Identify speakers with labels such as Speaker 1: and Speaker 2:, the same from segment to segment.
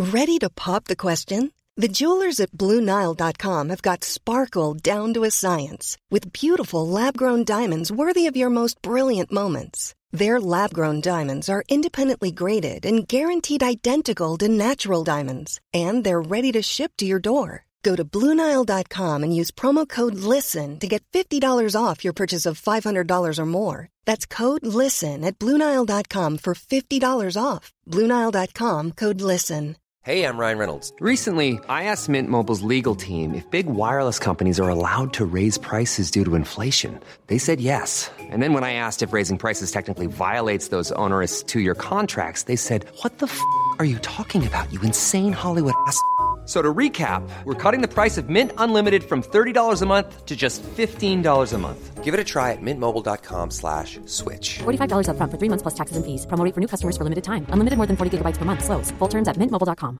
Speaker 1: Ready to pop the question? The jewelers at BlueNile.com have got sparkle down to a science with beautiful lab-grown diamonds worthy of your most brilliant moments. Their lab-grown diamonds are independently graded and guaranteed identical to natural diamonds, and they're ready to ship to your door. Go to BlueNile.com and use promo code LISTEN to get $50 off your purchase of $500 or more. That's code LISTEN at BlueNile.com for $50 off. BlueNile.com, code LISTEN.
Speaker 2: Hey, I'm Ryan Reynolds. Recently, I asked Mint Mobile's legal team if big wireless companies are allowed to raise prices due to inflation. They said yes. And then when I asked if raising prices technically violates those onerous two-year contracts, they said, "What the f*** are you talking about, you insane Hollywood ass f- So to recap, we're cutting the price of Mint Unlimited from $30 a month to just $15 a month. Give it a try at mintmobile.com/switch.
Speaker 3: $45 up front for 3 months plus taxes and fees. Promo rate for new customers for limited time. Unlimited more than 40 gigabytes per month. Slows full terms at mintmobile.com.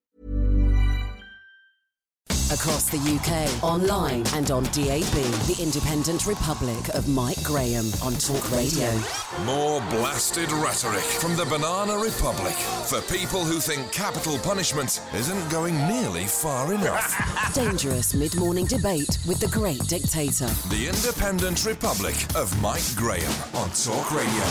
Speaker 4: Across the UK, online and on DAB, the Independent Republic of Mike Graham on Talk Radio.
Speaker 5: More blasted rhetoric from the Banana Republic for people who think capital punishment isn't going nearly far enough.
Speaker 4: Dangerous mid-morning debate with the great dictator.
Speaker 5: The Independent Republic of Mike Graham on Talk Radio.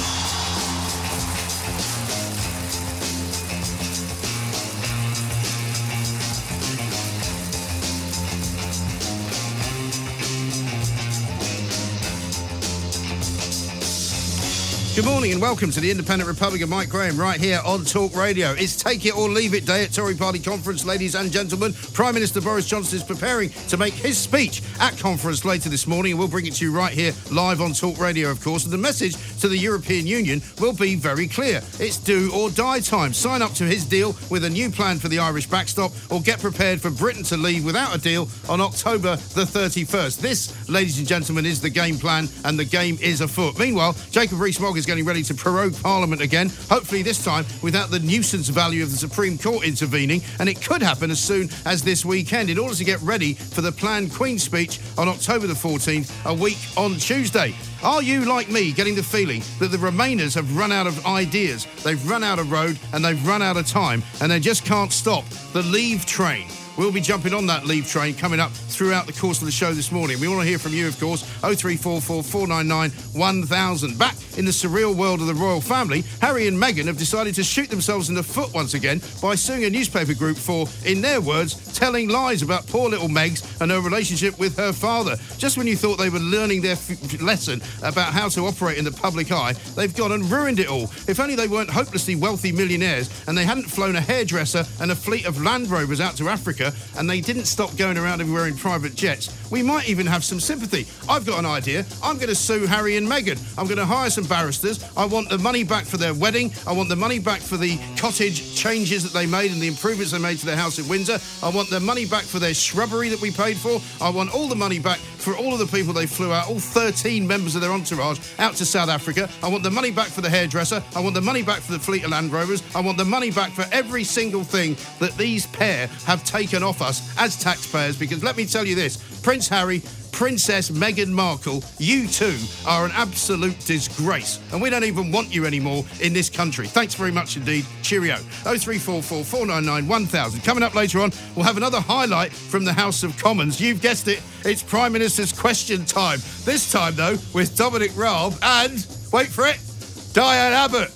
Speaker 6: Good morning and welcome to the Independent Republic of Mike Graham right here on Talk Radio. It's Take It or Leave It Day at Tory Party Conference, ladies and gentlemen. Prime Minister Boris Johnson is preparing to make his speech at conference later this morning, and we'll bring it to you right here live on Talk Radio, of course. And the message to the European Union will be very clear. It's do or die time. Sign up to his deal with a new plan for the Irish backstop, or get prepared for Britain to leave without a deal on October the 31st. This, ladies and gentlemen, is the game plan, and the game is afoot. Meanwhile, Jacob Rees-Mogg is getting ready to prorogue Parliament again, hopefully this time without the nuisance value of the Supreme Court intervening, and it could happen as soon as this weekend in order to get ready for the planned Queen's speech on October the 14th, a week on Tuesday. Are you, like me, getting the feeling that the Remainers have run out of ideas, they've run out of road, and they've run out of time, and they just can't stop the Leave train? We'll be jumping on that Leave train coming up throughout the course of the show this morning. We want to hear from you, of course, 0344 499 1000. Back in the surreal world of the royal family, Harry and Meghan have decided to shoot themselves in the foot once again by suing a newspaper group for, in their words, telling lies about poor little Megs and her relationship with her father. Just when you thought they were learning their lesson about how to operate in the public eye, they've gone and ruined it all. If only they weren't hopelessly wealthy millionaires and they hadn't flown a hairdresser and a fleet of Land Rovers out to Africa, and they didn't stop going around everywhere in private jets, we might even have some sympathy. I've got an idea. I'm going to sue Harry and Meghan. I'm going to hire some barristers. I want the money back for their wedding. I want the money back for the cottage changes that they made and the improvements they made to their house in Windsor. I want the money back for their shrubbery that we paid for. I want all the money back for all of the people they flew out, all 13 members of their entourage, out to South Africa. I want the money back for the hairdresser. I want the money back for the fleet of Land Rovers. I want the money back for every single thing that these pair have taken off us as taxpayers, because let me tell you this, Prince Harry, Princess Meghan Markle, you two are an absolute disgrace, and we don't even want you anymore in this country. Thanks very much indeed. Cheerio. 0344 499 1000. Coming up later on, we'll have another highlight from the House of Commons. You've guessed it, it's Prime Minister's question time. This time, though, with Dominic Raab and, wait for it, Diane Abbott.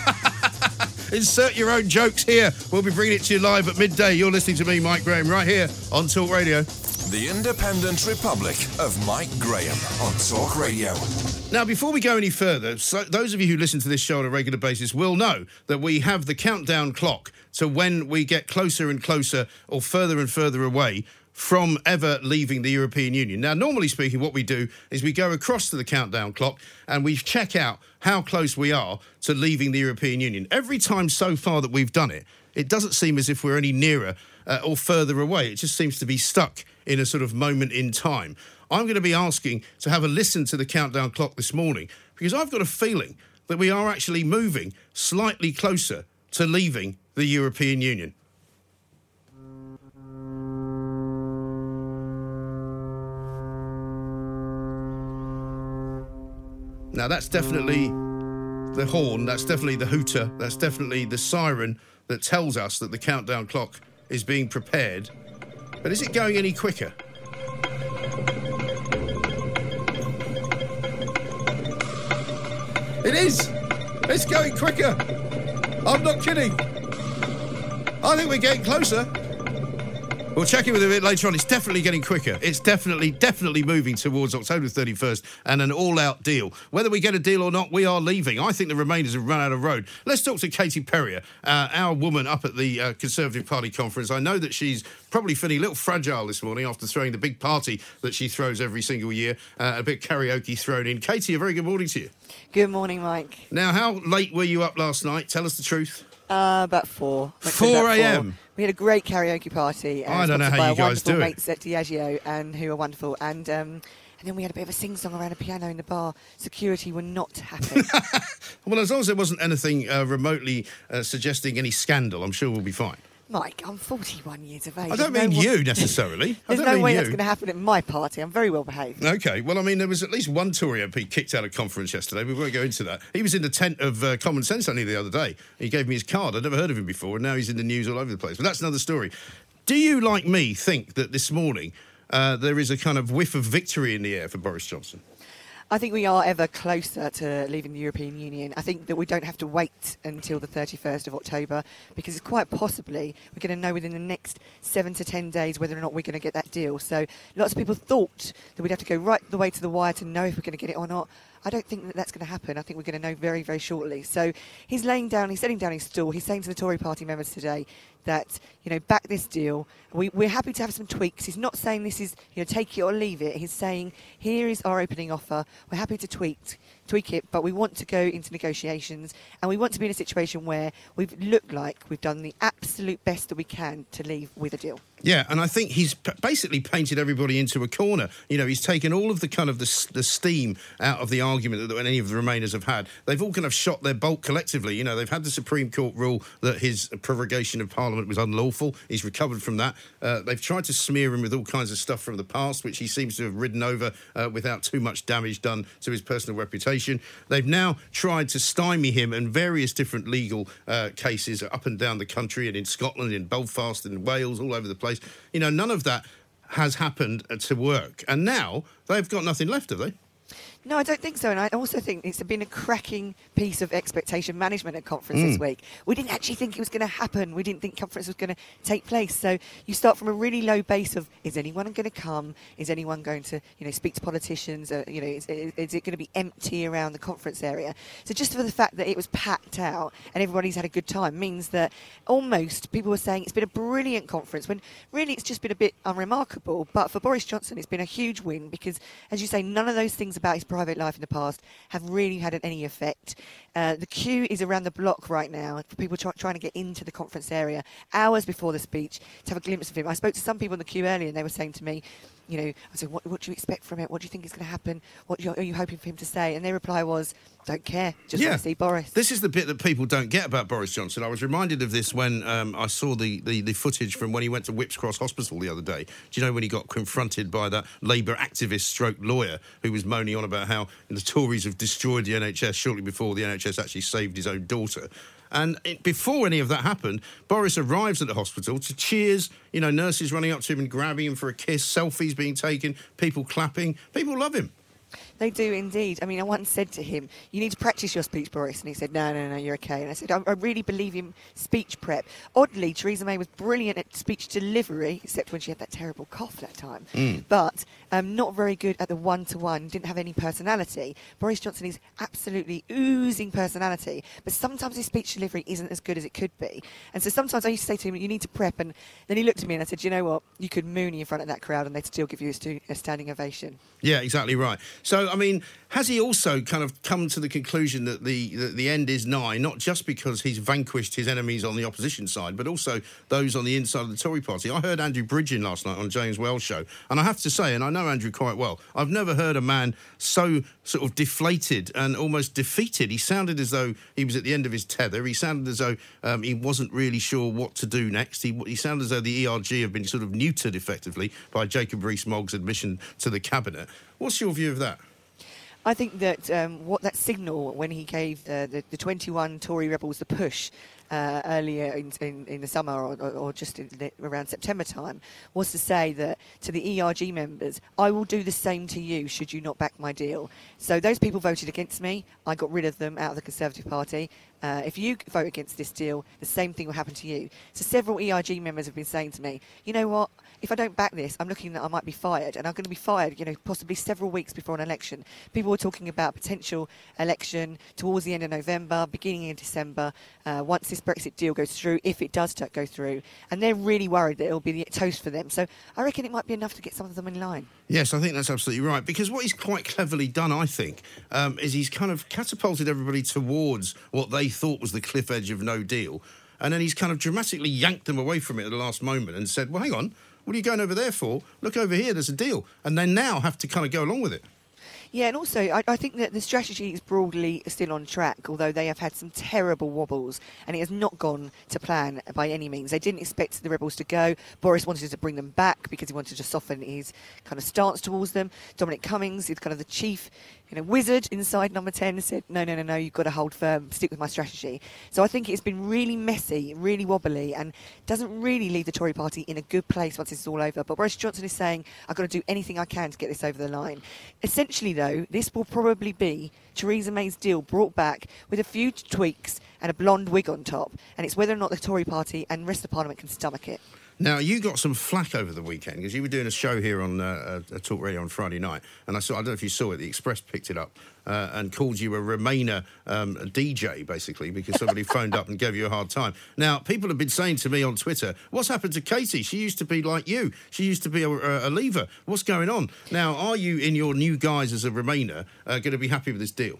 Speaker 6: Insert your own jokes here. We'll be bringing it to you live at midday. You're listening to me, Mike Graham, right here on Talk Radio.
Speaker 5: The Independent Republic of Mike Graham on Talk Radio.
Speaker 6: Now, before we go any further, so those of you who listen to this show on a regular basis will know that we have the countdown clock to when we get closer and closer, or further and further away from ever leaving the European Union. Now, normally speaking, what we do is we go across to the countdown clock and we check out how close we are to leaving the European Union. Every time so far that we've done it, it doesn't seem as if we're any nearer or further away. It just seems to be stuck in a sort of moment in time. I'm going to be asking to have a listen to the countdown clock this morning, because I've got a feeling that we are actually moving slightly closer to leaving the European Union. Now, that's definitely the horn, that's definitely the hooter, that's definitely the siren that tells us that the countdown clock is being prepared. But is it going any quicker? It is. It's going quicker. I'm not kidding. I think we're getting closer. We'll check in with it a bit later on. It's definitely getting quicker. It's definitely moving towards October 31st and an all-out deal. Whether we get a deal or not, we are leaving. I think the Remainers have run out of road. Let's talk to Katie Perrier, our woman up at the Conservative Party conference. I know that she's probably feeling a little fragile this morning after throwing the big party that she throws every single year. A bit of karaoke thrown in. Katie, a very good morning to you.
Speaker 7: Good morning, Mike.
Speaker 6: Now, how late were you up last night? Tell us the truth.
Speaker 7: About 4.
Speaker 6: 4 a.m.
Speaker 7: We had a great karaoke party.
Speaker 6: I don't know how you guys do it.
Speaker 7: Mates at Diageo, and who are wonderful. And then we had a bit of a sing-song around a piano in the bar. Security were not happy.
Speaker 6: Well, as long as there wasn't anything remotely suggesting any scandal, I'm sure we'll be fine.
Speaker 7: Mike, I'm 41 years of age.
Speaker 6: I don't mean you necessarily.
Speaker 7: There's no way that's going to happen at my party. I'm very well behaved.
Speaker 6: OK, well, I mean, there was at least one Tory MP kicked out of conference yesterday. We won't go into that. He was in the tent of Common Sense only the other day. He gave me his card. I'd never heard of him before, and now he's in the news all over the place. But that's another story. Do you, like me, think that this morning there is a kind of whiff of victory in the air for Boris Johnson?
Speaker 7: I think we are ever closer to leaving the European Union. I think that we don't have to wait until the 31st of October because it's quite possibly we're going to know within the next 7 to 10 days whether or not we're going to get that deal. So lots of people thought that we'd have to go right the way to the wire to know if we're going to get it or not. I don't think that that's going to happen. I think we're going to know very, very shortly. So he's setting down his stool. He's saying to the Tory party members today that, back this deal. We're happy to have some tweaks. He's not saying this is, take it or leave it. He's saying, here is our opening offer. We're happy to tweak it, but we want to go into negotiations and we want to be in a situation where we've looked like we've done the absolute best that we can to leave with a deal.
Speaker 6: Yeah, and I think he's basically painted everybody into a corner. He's taken all of the kind of the steam out of the argument that any of the Remainers have had. They've all kind of shot their bolt collectively. They've had the Supreme Court rule that his prorogation of Parliament was unlawful. He's recovered from that. They've tried to smear him with all kinds of stuff from the past, which he seems to have ridden over without too much damage done to his personal reputation. They've now tried to stymie him in various different legal cases up and down the country and in Scotland, in Belfast, in Wales, all over the place. None of that has happened to work. And now they've got nothing left, have they?
Speaker 7: No, I don't think so. And I also think it's been a cracking piece of expectation management at conference this week. We didn't actually think it was going to happen. We didn't think conference was going to take place. So you start from a really low base of, is anyone going to come? Is anyone going to, speak to politicians? Is it going to be empty around the conference area? So just for the fact that it was packed out and everybody's had a good time means that almost people were saying it's been a brilliant conference when really it's just been a bit unremarkable. But for Boris Johnson, it's been a huge win because, as you say, none of those things about his private life in the past have really had any effect. The queue is around the block right now for people trying to get into the conference area hours before the speech to have a glimpse of him. I spoke to some people in the queue earlier and they were saying to me, I said, what do you expect from it? What do you think is going to happen? What are you hoping for him to say? And their reply was, don't care, just want to see Boris.
Speaker 6: This is the bit that people don't get about Boris Johnson. I was reminded of this when I saw the footage from when he went to Whipps Cross Hospital the other day. Do you know when he got confronted by that Labour activist stroke lawyer who was moaning on about how the Tories have destroyed the NHS shortly before the NHS actually saved his own daughter? And before any of that happened, Boris arrives at the hospital to cheers, nurses running up to him and grabbing him for a kiss, selfies being taken, people clapping. People love him.
Speaker 7: They do indeed. I mean, I once said to him, you need to practice your speech, Boris. And he said, no, you're okay. And I said, I really believe in speech prep. Oddly, Theresa May was brilliant at speech delivery, except when she had that terrible cough that time. But not very good at the one-to-one, didn't have any personality. Boris Johnson is absolutely oozing personality, but sometimes his speech delivery isn't as good as it could be. And so sometimes I used to say to him, you need to prep. And then he looked at me and I said, you know what? You could moony in front of that crowd and they'd still give you a standing ovation.
Speaker 6: Yeah, exactly right. So, I mean, has he also kind of come to the conclusion that the end is nigh, not just because he's vanquished his enemies on the opposition side, but also those on the inside of the Tory party? I heard Andrew Bridgen last night on James Wells' show, and I have to say, and I know Andrew quite well, I've never heard a man so sort of deflated and almost defeated. He sounded as though he was at the end of his tether. He sounded as though he wasn't really sure what to do next. He sounded as though the ERG have been sort of neutered, effectively, by Jacob Rees-Mogg's admission to the Cabinet. What's your view of that?
Speaker 7: I think that what that signal when he gave the 21 Tory rebels the push earlier in the summer or just around September time, was to say that to the ERG members, I will do the same to you should you not back my deal. So those people voted against me. I got rid of them out of the Conservative Party. If you vote against this deal, the same thing will happen to you. So several ERG members have been saying to me, you know what, if I don't back this, I'm looking that I might be fired. And I'm going to be fired, possibly several weeks before an election. People were talking about potential election towards the end of November, beginning of December, once this Brexit deal goes through, if it does go through. And they're really worried that it'll be the toast for them. So I reckon it might be enough to get some of them in line.
Speaker 6: Yes, I think that's absolutely right. Because what he's quite cleverly done, I think, is he's kind of catapulted everybody towards what they thought was the cliff edge of no deal. And then he's kind of dramatically yanked them away from it at the last moment and said, well, hang on, what are you going over there for? Look over here, there's a deal. And they now have to kind of go along with it.
Speaker 7: Yeah, and also I think that the strategy is broadly still on track, although they have had some terrible wobbles and it has not gone to plan by any means. They didn't expect the Rebels to go. Boris wanted to bring them back because he wanted to soften his kind of stance towards them. Dominic Cummings, is kind of the chief wizard inside Number 10, said, no, you've got to hold firm, stick with my strategy. So I think it's been really messy, really wobbly, and doesn't really leave the Tory party in a good place once it's all over. But Boris Johnson is saying, I've got to do anything I can to get this over the line. Essentially, though, this will probably be Theresa May's deal brought back with a few tweaks and a blonde wig on top. And it's whether or not the Tory party and the rest of Parliament can stomach it.
Speaker 6: Now, you got some flack over the weekend because you were doing a show here on Talk Radio on Friday night, and I don't know if you saw it, the Express picked it up and called you a Remainer DJ, basically, because somebody phoned up and gave you a hard time. Now, people have been saying to me on Twitter, what's happened to Katie? She used to be like you. She used to be a Leaver. What's going on? Now, are you, in your new guise as a Remainer, going to be happy with this deal?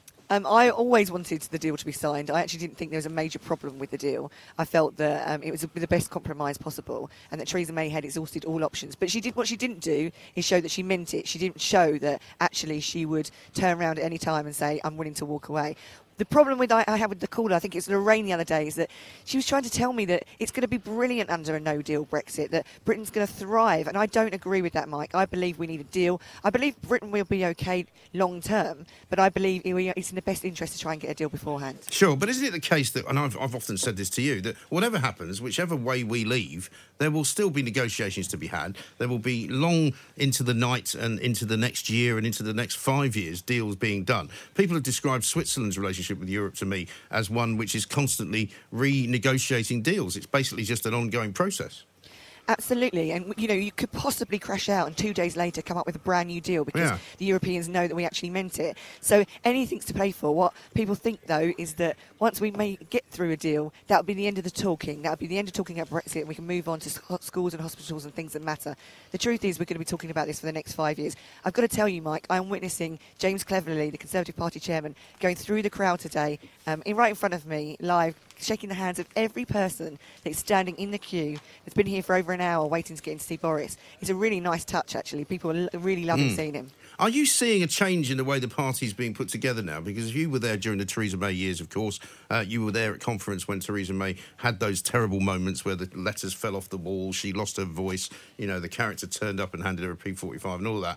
Speaker 7: I always wanted the deal to be signed. I actually didn't think there was a major problem with the deal. I felt that it was the best compromise possible and that Theresa May had exhausted all options. But what she didn't do is show that she meant it. She didn't show that actually she would turn around at any time and say, I'm willing to walk away. The problem I had with the caller, I think it was Lorraine the other day, is that she was trying to tell me that it's going to be brilliant under a no-deal Brexit, that Britain's going to thrive. And I don't agree with that, Mike. I believe we need a deal. I believe Britain will be OK long-term, but I believe it's in the best interest to try and get a deal beforehand.
Speaker 6: Sure, but isn't it the case that, and I've often said this to you, that whatever happens, whichever way we leave, there will still be negotiations to be had. There will be long into the night and into the next year and into the next 5 years deals being done. People have described Switzerland's relationship with Europe to me as one which is constantly renegotiating deals. It's basically just an ongoing process.
Speaker 7: Absolutely, and you could possibly crash out and 2 days later come up with a brand new deal because the Europeans know that we actually meant it. So anything's to play for. What people think, though, is that once we may get through a deal, that would be the end of the talking. That would be the end of talking about Brexit, and we can move on to schools and hospitals and things that matter. The truth is we're going to be talking about this for the next 5 years. I've got to tell you, Mike, I'm witnessing James Cleverly, the Conservative Party chairman, going through the crowd today, right in front of me, live, shaking the hands of every person that's standing in the queue that's been here for over an hour waiting to get in to see Boris. It's a really nice touch, actually. People are really loving seeing him.
Speaker 6: Are you seeing a change in the way the party's being put together now? Because you were there during the Theresa May years, of course. You were there at conference when Theresa May had those terrible moments where the letters fell off the wall, she lost her voice, the character turned up and handed her a P45 and all that.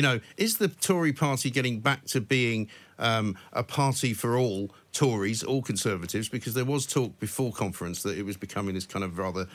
Speaker 6: Is the Tory party getting back to being a party for all Tories, all Conservatives? Because there was talk before conference that it was becoming this kind of rather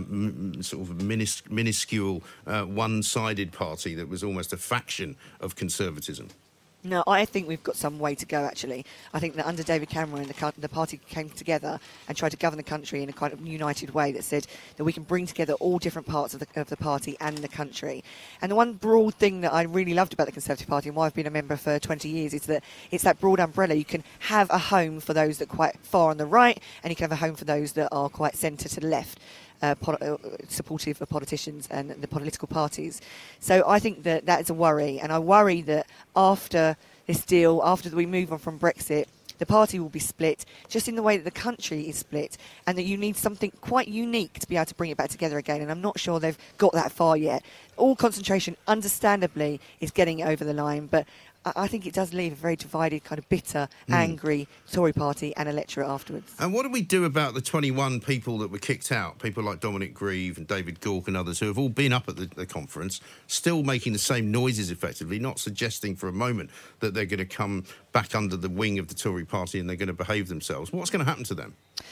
Speaker 6: sort of minuscule, one-sided party that was almost a faction of conservatism.
Speaker 7: No, I think we've got some way to go, actually. I think that under David Cameron, the party came together and tried to govern the country in a kind of united way that said that we can bring together all different parts of the party and the country. And the one broad thing that I really loved about the Conservative Party and why I've been a member for 20 years is that it's that broad umbrella. You can have a home for those that are quite far on the right and you can have a home for those that are quite centre to the left. Supportive of politicians and the political parties. So I think that is a worry, and I worry that after this deal, after we move on from Brexit, the party will be split just in the way that the country is split, and that you need something quite unique to be able to bring it back together again, and I'm not sure they've got that far yet. All concentration, understandably, is getting it over the line, but I think it does leave a very divided, kind of bitter, angry Tory party and electorate afterwards.
Speaker 6: And what do we do about the 21 people that were kicked out? People like Dominic Grieve and David Gauke and others who have all been up at the conference, still making the same noises effectively, not suggesting for a moment that they're going to come back under the wing of the Tory party and they're going to behave themselves. What's going to happen to them?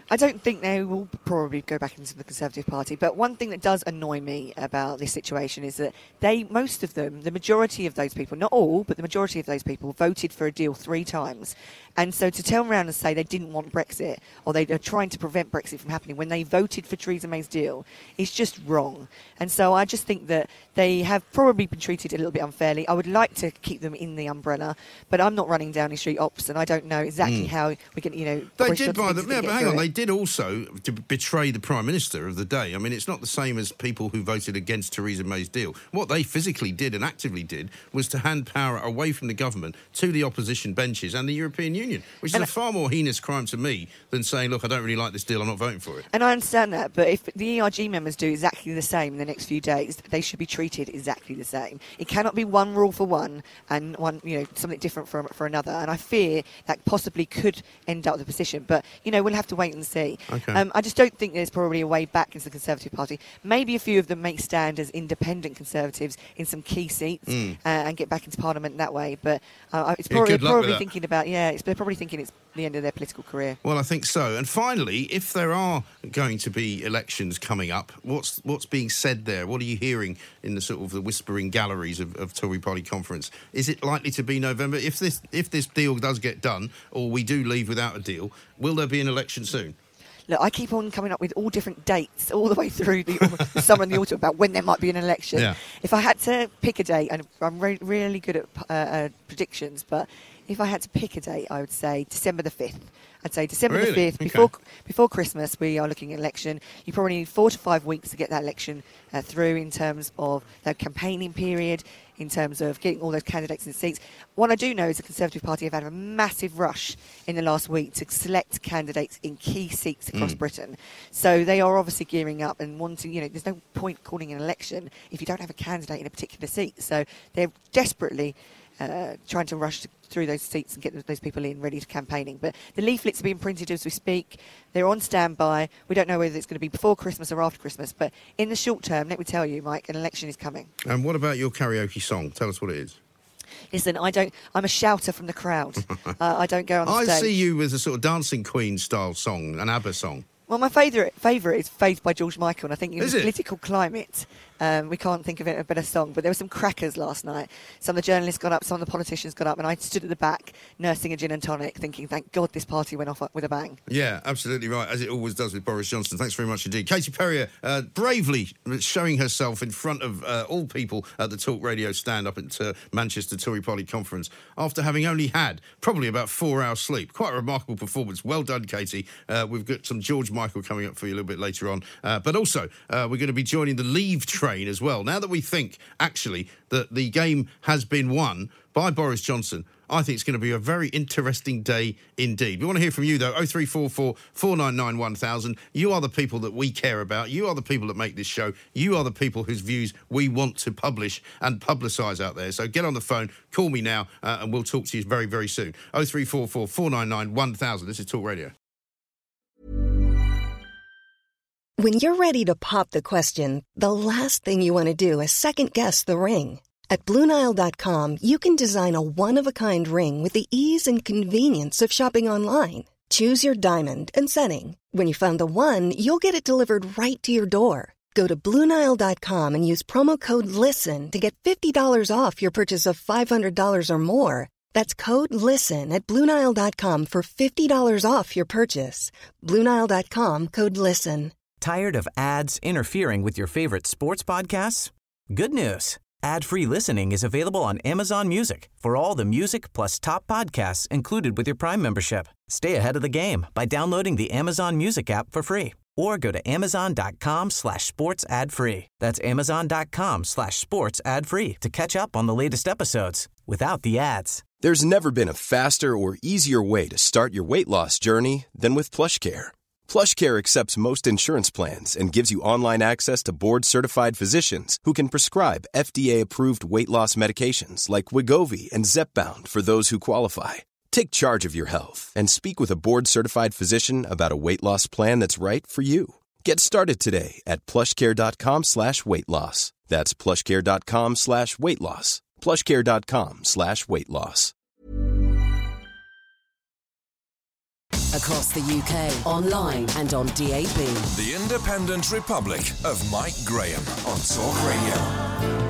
Speaker 7: I don't think they will probably go back into the Conservative Party. But one thing that does annoy me about this situation is that most of them, the majority of those people, not all, but the majority of those people voted for a deal 3 times. And so to turn around and say they didn't want Brexit, or they are trying to prevent Brexit from happening when they voted for Theresa May's deal, is just wrong. And so I just think that they have probably been treated a little bit unfairly. I would like to keep them in the umbrella, but I'm not running Downing Street Ops, and I don't know exactly how we can,
Speaker 6: They did buy them, but hang on, they did also betray the Prime Minister of the day. I mean, it's not the same as people who voted against Theresa May's deal. What they physically did and actively did was to hand power away from the government to the opposition benches and the European Union, which is a far more heinous crime to me than saying, look, I don't really like this deal, I'm not voting for it.
Speaker 7: And I understand that, but if the ERG members do exactly the same in the next few days, they should be treated exactly the same. It cannot be one rule for one and one, something different for another. And I fear that possibly could end up with a position, but we'll have to wait and see.
Speaker 6: Okay.
Speaker 7: I just don't think there's probably a way back into the Conservative Party. Maybe a few of them may stand as independent Conservatives in some key seats and get back into Parliament that way. But it's probably thinking about they're probably thinking it's the end of their political career.
Speaker 6: Well, I think so. And finally, if there are going to be elections coming up, what's being said there? What are you hearing in the sort of the whispering galleries of Tory Party conference? Is it likely to be November? If this deal does get done, or we do leave without a deal, will there be an election soon?
Speaker 7: Look, I keep on coming up with all different dates all the way through the summer and the autumn about when there might be an election.
Speaker 6: Yeah.
Speaker 7: If I had to pick a date, and I'm really good at predictions, but if I had to pick a date, I would say December the 5th. I'd say December the 5th, before Christmas, we are looking at election. You probably need 4 to 5 weeks to get that election through in terms of the campaigning period, in terms of getting all those candidates in seats. What I do know is the Conservative Party have had a massive rush in the last week to select candidates in key seats across Britain. So they are obviously gearing up and wanting, there's no point calling an election if you don't have a candidate in a particular seat. So they're desperately trying to rush through those seats and get those people in ready to campaigning. But the leaflets are being printed as we speak. They're on standby. We don't know whether it's going to be before Christmas or after Christmas. But in the short term, let me tell you, Mike, an election is coming.
Speaker 6: And what about your karaoke song? Tell us what it is.
Speaker 7: Listen, I'm a shouter from the crowd. I don't go on the stage.
Speaker 6: I see you as a sort of Dancing Queen style song, an ABBA song.
Speaker 7: Well, my favourite is Faith by George Michael, and I think in the political climate, we can't think of a better song. But there were some crackers last night. Some of the journalists got up, some of the politicians got up, and I stood at the back nursing a gin and tonic thinking, thank God this party went off with a bang. Yeah,
Speaker 6: absolutely right, as it always does with Boris Johnson. Thanks very much indeed. Katy Perrier bravely showing herself in front of all people at the Talk Radio stand-up at Manchester Tory Party conference after having only had probably about 4 hours sleep. Quite a remarkable performance. Well done, Katy. We've got some George Michael coming up for you a little bit later on. But also, we're going to be joining the Leave train as well. Now that we think, actually, that the game has been won by Boris Johnson, I think it's going to be a very interesting day indeed. We want to hear from you, though. 0344 499 1000. You are the people that we care about. You are the people that make this show. You are the people whose views we want to publish and publicise out there. So get on the phone, call me now, and we'll talk to you very, very soon. 0344 499 1000. This is Talk Radio.
Speaker 1: When you're ready to pop the question, the last thing you want to do is second-guess the ring. At BlueNile.com, you can design a one-of-a-kind ring with the ease and convenience of shopping online. Choose your diamond and setting. When you find the one, you'll get it delivered right to your door. Go to BlueNile.com and use promo code LISTEN to get $50 off your purchase of $500 or more. That's code LISTEN at BlueNile.com for $50 off your purchase. BlueNile.com, code LISTEN.
Speaker 8: Tired of ads interfering with your favorite sports podcasts? Good news. Ad-free listening is available on Amazon Music for all the music plus top podcasts included with your Prime membership. Stay ahead of the game by downloading the Amazon Music app for free or go to amazon.com/sports ad free. That's amazon.com/sports ad free to catch up on the latest episodes without the ads.
Speaker 9: There's never been a faster or easier way to start your weight loss journey than with PlushCare. PlushCare accepts most insurance plans and gives you online access to board-certified physicians who can prescribe FDA-approved weight loss medications like Wegovy and Zepbound for those who qualify. Take charge of your health and speak with a board-certified physician about a weight loss plan that's right for you. Get started today at plushcare.com/weight loss. That's plushcare.com/weight loss. plushcare.com/weight loss.
Speaker 4: Across the UK, online and on DAB.
Speaker 5: The Independent Republic of Mike Graham on Talk Radio.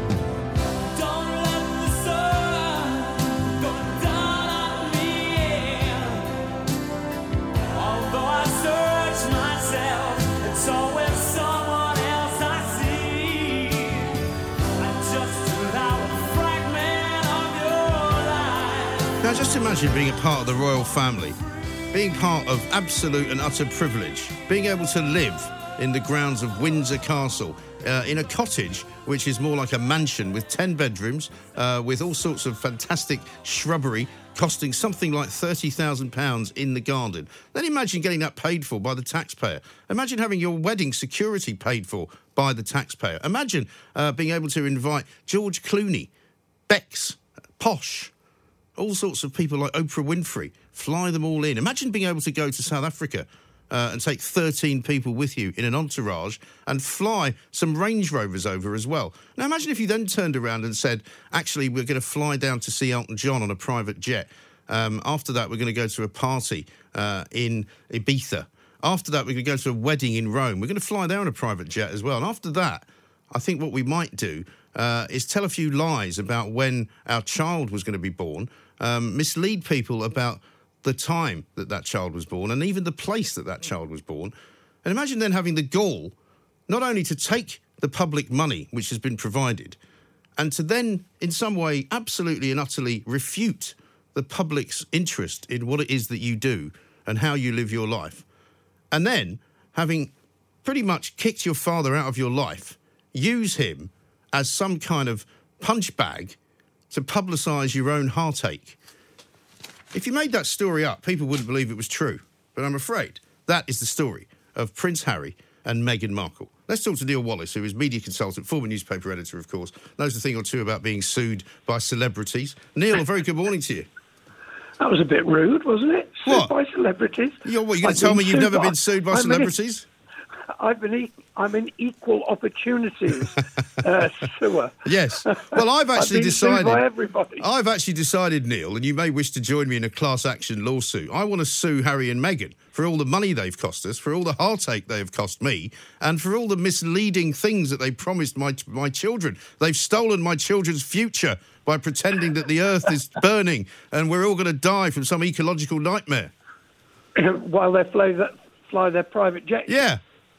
Speaker 6: Now, just imagine being a part of the royal family, being part of absolute and utter privilege, being able to live in the grounds of Windsor Castle, in a cottage which is more like a mansion with 10 bedrooms, with all sorts of fantastic shrubbery, costing something like £30,000 in the garden. Then imagine getting that paid for by the taxpayer. Imagine having your wedding security paid for by the taxpayer. Imagine being able to invite George Clooney, Bex, Posh, all sorts of people like Oprah Winfrey, fly them all in. Imagine being able to go to South Africa and take 13 people with you in an entourage and fly some Range Rovers over as well. Now, imagine if you then turned around and said, actually, we're going to fly down to see Elton John on a private jet. After that, we're going to go to a party in Ibiza. After that, we're going to go to a wedding in Rome. We're going to fly there on a private jet as well. And after that, I think what we might do is tell a few lies about when our child was going to be born, mislead people about the time that child was born and even the place that child was born. And imagine then having the gall not only to take the public money which has been provided and to then in some way absolutely and utterly refute the public's interest in what it is that you do and how you live your life. And then, having pretty much kicked your father out of your life, use him as some kind of punch bag to publicise your own heartache. If you made that story up, people wouldn't believe it was true. But I'm afraid that is the story of Prince Harry and Meghan Markle. Let's talk to Neil Wallace, who is media consultant, former newspaper editor, of course, knows a thing or two about being sued by celebrities. Neil, a very good morning to you.
Speaker 10: That was a bit rude, wasn't it? Sued
Speaker 6: What?
Speaker 10: by celebrities.
Speaker 6: You're going to tell me you've never been sued by celebrities?
Speaker 10: I'm an equal opportunities sewer.
Speaker 6: Yes. Well, I've actually decided.
Speaker 10: By everybody.
Speaker 6: I've actually decided, Neil, and you may wish to join me in a class action lawsuit. I want to sue Harry and Meghan for all the money they've cost us, for all the heartache they have cost me, and for all the misleading things that they promised my children. They've stolen my children's future by pretending that the earth is burning and we're all going to die from some ecological nightmare.
Speaker 10: While they fly their private jets.
Speaker 6: Yeah.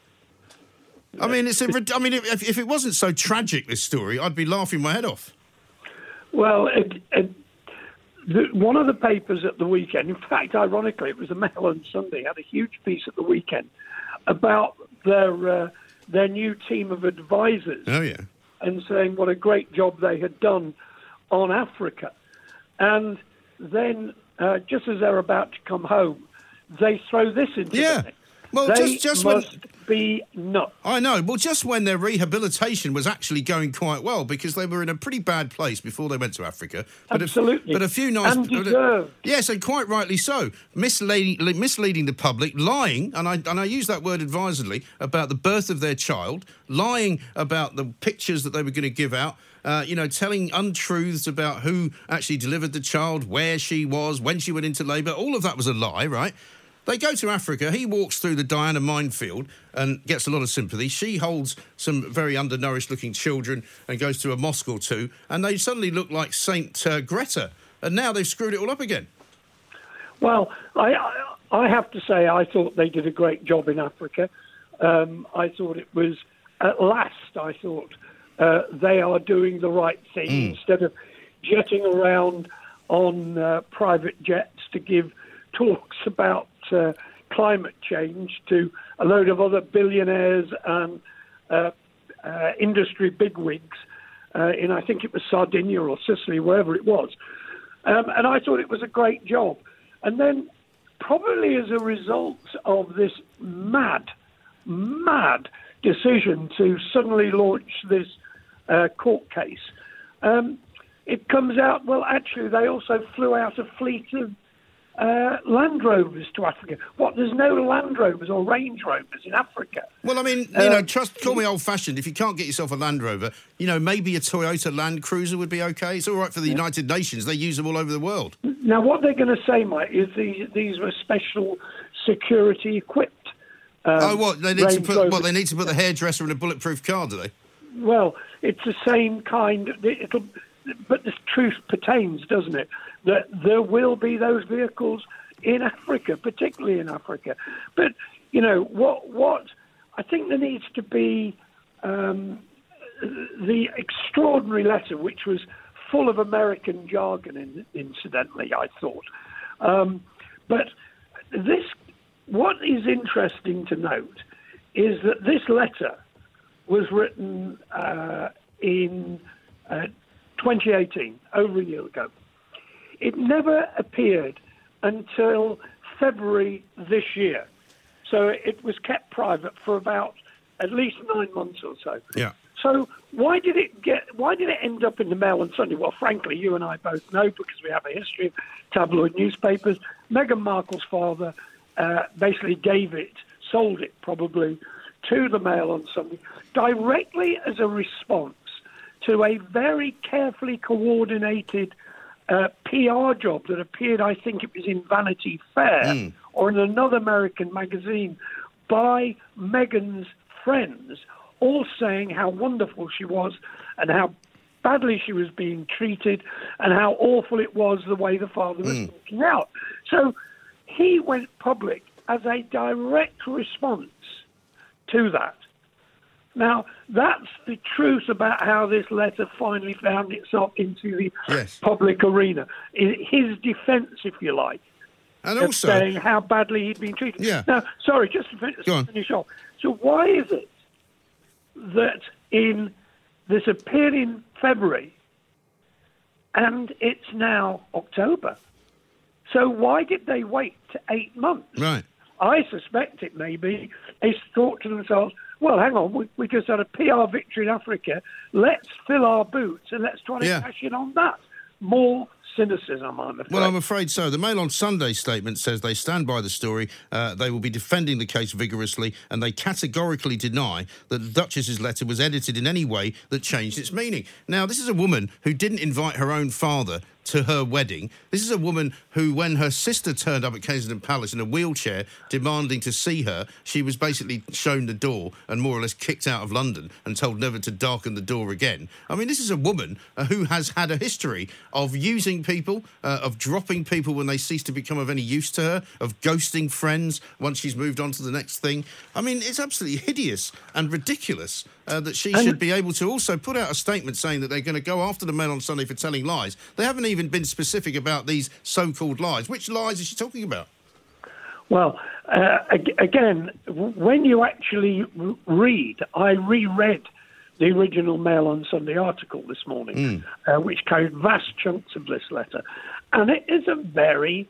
Speaker 6: I mean, if it wasn't so tragic, this story, I'd be laughing my head off.
Speaker 10: Well, one of the papers at the weekend, in fact, ironically, it was the Mail on Sunday, had a huge piece at the weekend about their new team of advisors.
Speaker 6: Oh, yeah.
Speaker 10: And saying what a great job they had done on Africa. And then, just as they're about to come home, they throw this into the mix.
Speaker 6: Well,
Speaker 10: they
Speaker 6: just
Speaker 10: must be nuts.
Speaker 6: I know. Well, just when their rehabilitation was actually going quite well, because they were in a pretty bad place before they went to Africa.
Speaker 10: Absolutely.
Speaker 6: But a few nice...
Speaker 10: And deserved.
Speaker 6: Yes, and quite rightly so. Misleading the public, lying, and I use that word advisedly, about the birth of their child, lying about the pictures that they were going to give out, telling untruths about who actually delivered the child, where she was, when she went into labour. All of that was a lie, right? They go to Africa, he walks through the Diana minefield and gets a lot of sympathy. She holds some very undernourished-looking children and goes to a mosque or two, and they suddenly look like Saint Greta. And now they've screwed it all up again.
Speaker 10: Well, I have to say I thought they did a great job in Africa. I thought it was, at last, they are doing the right thing instead of jetting around on private jets to give talks about climate change to a load of other billionaires and industry bigwigs in, I think it was Sardinia or Sicily, wherever it was. And I thought it was a great job. And then probably as a result of this mad decision to suddenly launch this court case, it comes out, well, actually, they also flew out a fleet of Land Rovers to Africa. What? There's no Land Rovers or Range Rovers in Africa.
Speaker 6: Well, I mean, call me old-fashioned. If you can't get yourself a Land Rover, maybe a Toyota Land Cruiser would be okay. It's all right for the United Nations. They use them all over the world.
Speaker 10: Now, what they're going to say, Mike, is these were special security equipped.
Speaker 6: They need to put they need to put the hairdresser in a bulletproof car, do they?
Speaker 10: Well, it's the same kind. But the truth pertains, doesn't it, that there will be those vehicles in Africa, particularly in Africa. But what I think there needs to be the extraordinary letter, which was full of American jargon, incidentally, I thought. But what is interesting to note is that this letter was written in 2018, over a year ago. It never appeared until February this year. So it was kept private for about at least 9 months or so.
Speaker 6: Yeah.
Speaker 10: So why did it end up in the Mail on Sunday? Well, frankly, you and I both know, because we have a history of tabloid newspapers. Meghan Markle's father basically sold it probably to the Mail on Sunday, directly as a response to a very carefully coordinated PR job that appeared, I think it was in Vanity Fair or in another American magazine, by Meghan's friends, all saying how wonderful she was and how badly she was being treated and how awful it was the way the father was walking out. So he went public as a direct response to that. Now, that's the truth about how this letter finally found itself into the public arena. His defence, if you like,
Speaker 6: and
Speaker 10: of
Speaker 6: also
Speaker 10: saying how badly he'd been treated.
Speaker 6: Yeah.
Speaker 10: Now, sorry, just to finish off. So why is it that this appeared in February and it's now October? So why did they wait to 8 months?
Speaker 6: Right.
Speaker 10: I suspect it may be they thought to themselves, well, hang on, we just had a PR victory in Africa. Let's fill our boots and let's try to cash in on that. More cynicism, I'm afraid.
Speaker 6: Well, I'm afraid so. The Mail on Sunday statement says they stand by the story, they will be defending the case vigorously, and they categorically deny that the Duchess's letter was edited in any way that changed its meaning. Now, this is a woman who didn't invite her own father to her wedding. This is a woman who, when her sister turned up at Kensington Palace in a wheelchair demanding to see her, she was basically shown the door and more or less kicked out of London and told never to darken the door again. I mean, this is a woman who has had a history of using people, of dropping people when they cease to become of any use to her, of ghosting friends once she's moved on to the next thing. I mean, it's absolutely hideous and ridiculous that she should be able to also put out a statement saying that they're going to go after the Mail on Sunday for telling lies. They haven't even been specific about these so-called lies. Which lies is she talking about?
Speaker 10: Well, again, when you actually read, I reread the original Mail on Sunday article this morning, which carried vast chunks of this letter, and it is a very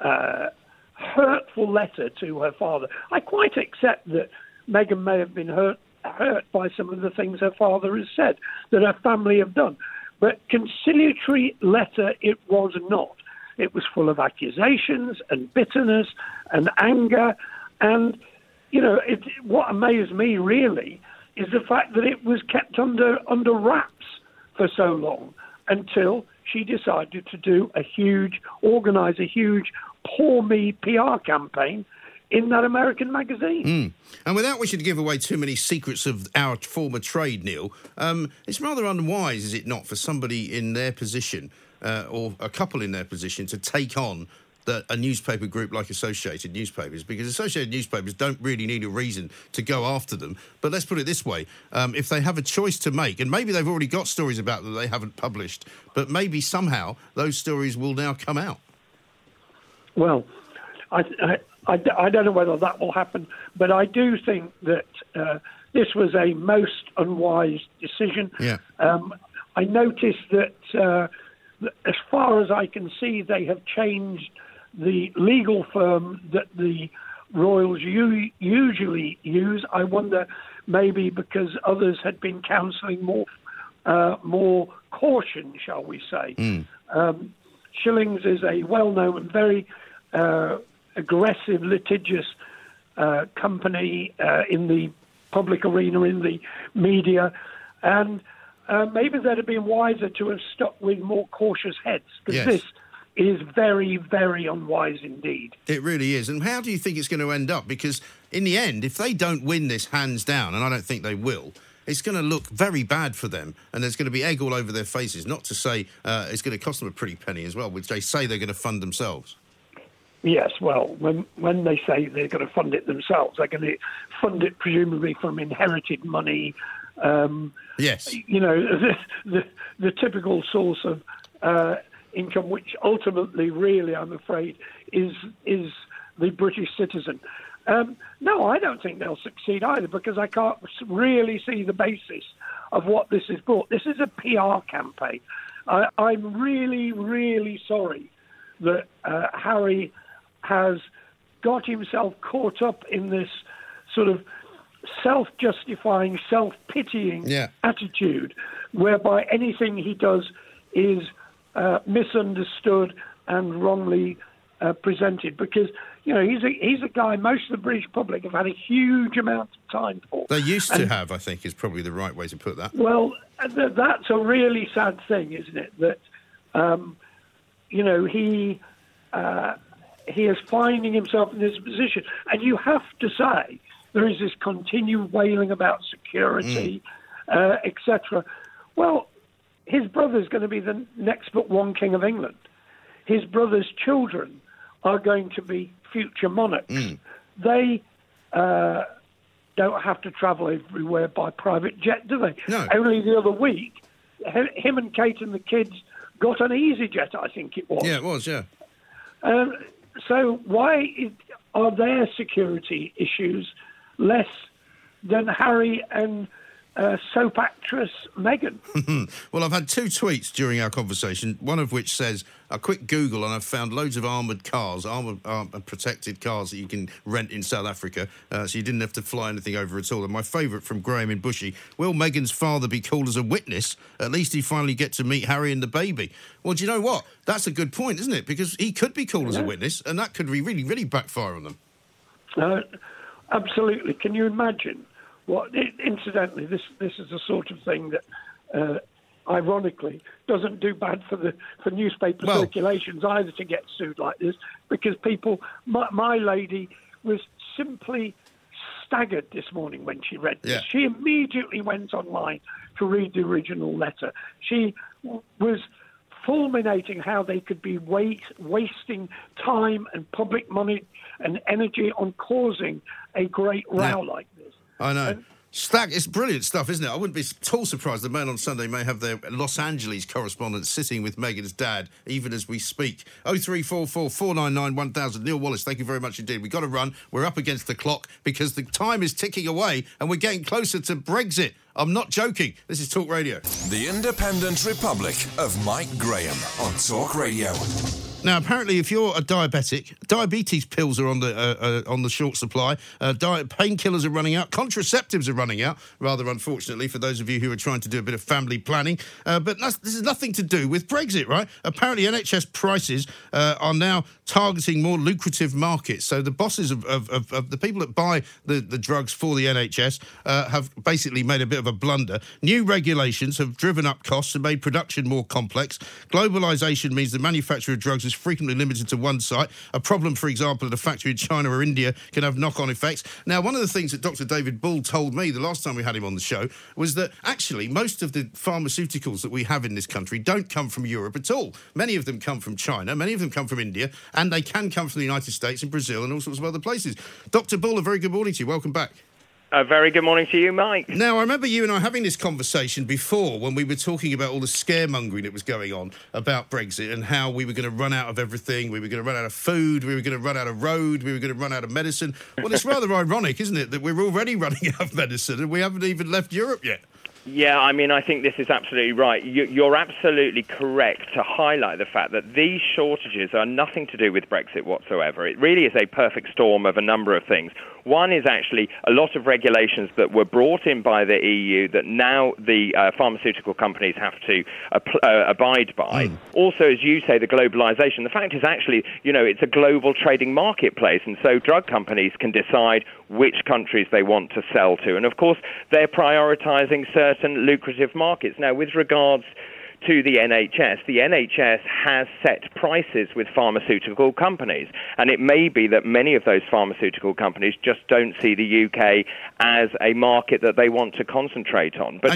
Speaker 10: hurtful letter to her father. I quite accept that Meghan may have been hurt by some of the things her father has said, that her family have done. But conciliatory letter it was not. It was full of accusations and bitterness and anger. And, what amazed me really is the fact that it was kept under wraps for so long until she decided to organise a huge Poor Me PR campaign in that American magazine.
Speaker 6: And without wishing to give away too many secrets of our former trade, Neil, it's rather unwise, is it not, for somebody in their position, or a couple in their position, to take on a newspaper group like Associated Newspapers, because Associated Newspapers don't really need a reason to go after them. But let's put it this way, if they have a choice to make, and maybe they've already got stories about that they haven't published, but maybe somehow those stories will now come out.
Speaker 10: Well, I don't know whether that will happen, but I do think that this was a most unwise decision.
Speaker 6: Yeah.
Speaker 10: I noticed that, as far as I can see, they have changed the legal firm that the royals usually use. I wonder, maybe because others had been counselling more caution, shall we say. Schillings is a well-known and very aggressive, litigious company in the public arena, in the media, and maybe they'd have been wiser to have stuck with more cautious heads, because is very, very unwise indeed.
Speaker 6: It really is. And how do you think it's going to end up? Because in the end, if they don't win this hands down, and I don't think they will, it's going to look very bad for them, and there's going to be egg all over their faces. Not to say it's going to cost them a pretty penny as well, which they say they're going to fund themselves.
Speaker 10: Yes, well, when they say they're going to fund it themselves, they're going to fund it presumably from inherited money.
Speaker 6: Yes.
Speaker 10: You know, the typical source of income, which ultimately, really, I'm afraid, is the British citizen. No, I don't think they'll succeed either, because I can't really see the basis of what this is brought. This is a PR campaign. I'm really, really sorry that Harry has got himself caught up in this sort of self-justifying, self-pitying attitude, whereby anything he does is misunderstood and wrongly presented. Because, you know, he's a guy most of the British public have had a huge amount of time for.
Speaker 6: They used to have, I think, is probably the right way to put that.
Speaker 10: Well, that's a really sad thing, isn't it? That, you know, he is finding himself in this position. And you have to say, there is this continued wailing about security, etc. Well, his brother's going to be the next but one king of England. His brother's children are going to be future monarchs. They don't have to travel everywhere by private jet, do they?
Speaker 6: No.
Speaker 10: Only the other week, him and Kate and the kids got an EasyJet, I think it was.
Speaker 6: Yeah, it was, yeah.
Speaker 10: So why are their security issues less than Harry and soap actress Meghan?
Speaker 6: Well, I've had two tweets during our conversation, one of which says, a quick Google and I've found loads of armoured cars, armoured protected cars that you can rent in South Africa, so you didn't have to fly anything over at all. And my favourite from Graham in Bushy, will Meghan's father be called as a witness? At least he finally get to meet Harry and the baby. Well, do you know what? That's a good point, isn't it? Because he could be called as a witness, and that could really, really backfire on them.
Speaker 10: Absolutely. Can you imagine? Incidentally, this is the sort of thing that, ironically, doesn't do bad for newspaper circulations either, to get sued like this, because people. My lady was simply staggered this morning when she read this. She immediately went online to read the original letter. She was fulminating how they could be wasting time and public money and energy on causing a great row like this.
Speaker 6: I know. It's brilliant stuff, isn't it? I wouldn't be at all surprised the Mail on Sunday may have their Los Angeles correspondent sitting with Meghan's dad, even as we speak. 0344 499 1000. Neil Wallace, thank you very much indeed. We've got to run. We're up against the clock because the time is ticking away and we're getting closer to Brexit. I'm not joking. This is Talk Radio.
Speaker 5: The Independent Republic of Mike Graham on Talk Radio.
Speaker 6: Now, apparently, if you're a diabetic, diabetes pills are on the short supply. Painkillers are running out. Contraceptives are running out, rather unfortunately, for those of you who are trying to do a bit of family planning. But this has nothing to do with Brexit, right? Apparently, NHS prices are now targeting more lucrative markets. So the bosses of the people that buy the drugs for the NHS have basically made a bit of a blunder. New regulations have driven up costs and made production more complex. Globalisation means the manufacture of drugs is frequently limited to one site. A problem, for example, at a factory in China or India can have knock-on effects. Now, one of the things that Dr. David Bull told me the last time we had him on the show was that actually most of the pharmaceuticals that we have in this country don't come from Europe at all. Many of them come from China, many of them come from India, and they can come from the United States and Brazil and all sorts of other places. Dr. Bull, a very good morning to you. Welcome back.
Speaker 11: A very good morning to you, Mike.
Speaker 6: Now, I remember you and I having this conversation before when we were talking about all the scaremongering that was going on about Brexit and how we were going to run out of everything, we were going to run out of food, we were going to run out of road, we were going to run out of medicine. Well, it's rather ironic, isn't it, that we're already running out of medicine and we haven't even left Europe yet.
Speaker 11: Yeah, I mean, I think this is absolutely right. You're absolutely correct to highlight the fact that these shortages are nothing to do with Brexit whatsoever. It really is a perfect storm of a number of things. One is actually a lot of regulations that were brought in by the EU that now the pharmaceutical companies have to abide by. Also, as you say, the globalization. The fact is actually, it's a global trading marketplace, and so drug companies can decide which countries they want to sell to. And, of course, they're prioritizing certain lucrative markets. Now, with regards to the NHS has set prices with pharmaceutical companies. And it may be that many of those pharmaceutical companies just don't see the UK as a market that they want to concentrate on. But,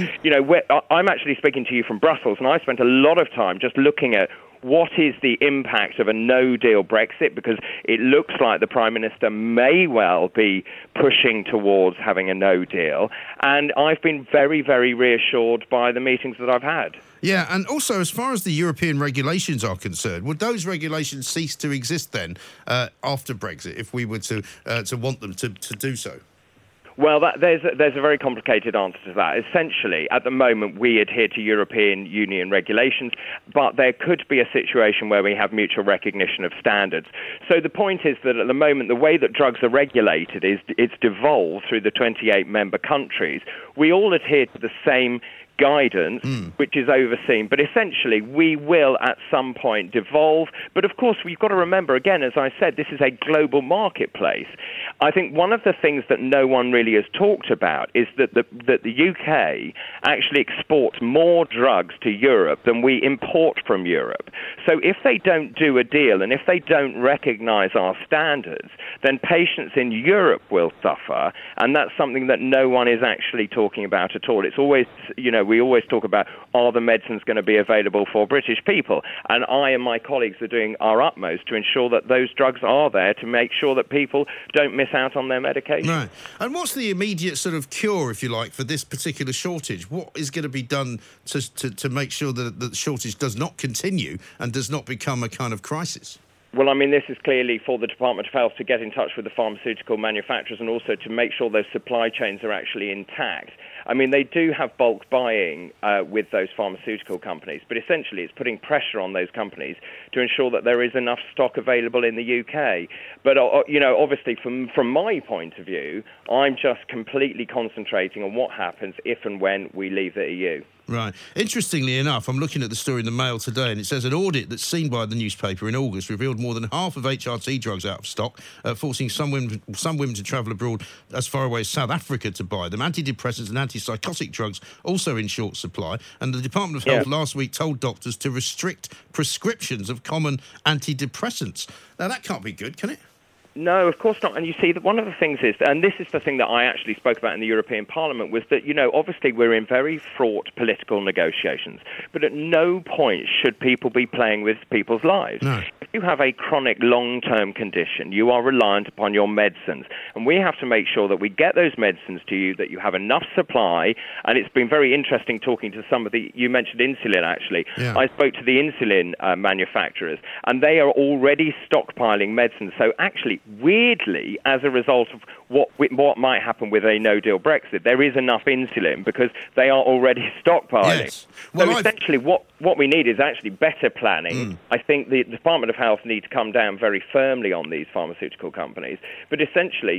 Speaker 11: I'm actually speaking to you from Brussels, and I spent a lot of time just looking at what is the impact of a no-deal Brexit, because it looks like the Prime Minister may well be pushing towards having a no-deal. And I've been very, very reassured by the meetings that I've had.
Speaker 6: Yeah, and also as far as the European regulations are concerned, would those regulations cease to exist then after Brexit if we were to want them to do so?
Speaker 11: Well, there's a very complicated answer to that. Essentially, at the moment, we adhere to European Union regulations, but there could be a situation where we have mutual recognition of standards. So the point is that at the moment, the way that drugs are regulated is it's devolved through the 28 member countries. We all adhere to the same guidance, which is overseen. But essentially, we will at some point devolve. But of course, we've got to remember, again, as I said, this is a global marketplace. I think one of the things that no one really has talked about is that the UK actually exports more drugs to Europe than we import from Europe. So if they don't do a deal and if they don't recognise our standards, then patients in Europe will suffer, and that's something that no one is actually talking about at all. It's always, we always talk about, are the medicines going to be available for British people? And I and my colleagues are doing our utmost to ensure that those drugs are there to make sure that people don't miss out on their medication.
Speaker 6: Right. And what's the immediate sort of cure, if you like, for this particular shortage? What is going to be done to make sure that the shortage does not continue and does not become a kind of crisis?
Speaker 11: Well, I mean, this is clearly for the Department of Health to get in touch with the pharmaceutical manufacturers and also to make sure those supply chains are actually intact. I mean, they do have bulk buying with those pharmaceutical companies, but essentially it's putting pressure on those companies to ensure that there is enough stock available in the UK. But, obviously from my point of view, I'm just completely concentrating on what happens if and when we leave the EU.
Speaker 6: Right. Interestingly enough, I'm looking at the story in the Mail today, and it says an audit that's seen by the newspaper in August revealed more than half of HRT drugs out of stock, forcing some women to travel abroad as far away as South Africa to buy them. Antidepressants and antipsychotic drugs also in short supply, and the Department of Health last week told doctors to restrict prescriptions of common antidepressants. Now, that can't be good, can it?
Speaker 11: No, of course not. And you see, that one of the things is, and this is the thing that I actually spoke about in the European Parliament, was that, obviously we're in very fraught political negotiations, but at no point should people be playing with people's lives.
Speaker 6: No.
Speaker 11: If you have a chronic long-term condition, you are reliant upon your medicines, and we have to make sure that we get those medicines to you, that you have enough supply. And it's been very interesting talking to some of you mentioned insulin, actually.
Speaker 6: Yeah.
Speaker 11: I spoke to the insulin manufacturers, and they are already stockpiling medicines. So actually, weirdly, as a result of what might happen with a no-deal Brexit, there is enough insulin because they are already stockpiling.
Speaker 6: Yes. Well,
Speaker 11: so essentially, what we need is actually better planning. I think the Department of Health need to come down very firmly on these pharmaceutical companies. But essentially,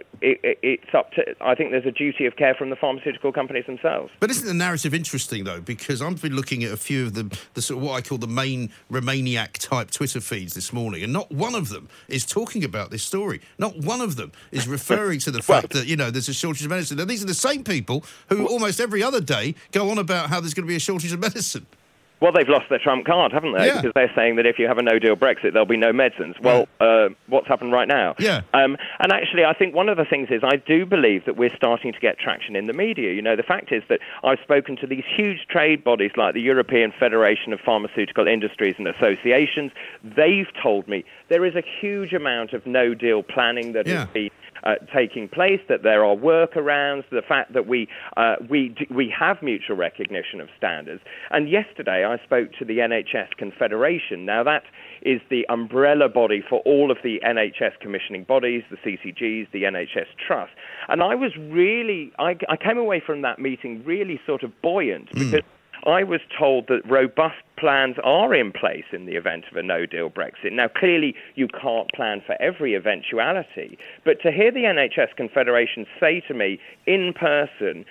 Speaker 11: it's up to, I think there's a duty of care from the pharmaceutical companies themselves.
Speaker 6: But isn't the narrative interesting, though? Because I've been looking at a few of the sort of what I call the main Remainiac-type Twitter feeds this morning, and not one of them is talking about this story. Not one of them is referring to the fact that, there's a shortage of medicine. And these are the same people who almost every other day go on about how there's going to be a shortage of medicine.
Speaker 11: Well, they've lost their trump card, haven't they?
Speaker 6: Yeah.
Speaker 11: Because they're saying that if you have a no-deal Brexit, there'll be no medicines. Well, what's happened right now?
Speaker 6: Yeah.
Speaker 11: And actually, I think one of the things is I do believe that we're starting to get traction in the media. The fact is that I've spoken to these huge trade bodies like the European Federation of Pharmaceutical Industries and Associations. They've told me there is a huge amount of no-deal planning that has been taking place, that there are workarounds, the fact that we have mutual recognition of standards. And yesterday I spoke to the NHS Confederation. Now that is the umbrella body for all of the NHS commissioning bodies, the CCGs, the NHS Trust. And I was really, I came away from that meeting really sort of buoyant because I was told that robust plans are in place in the event of a no-deal Brexit. Now, clearly, you can't plan for every eventuality, but to hear the NHS Confederation say to me in person,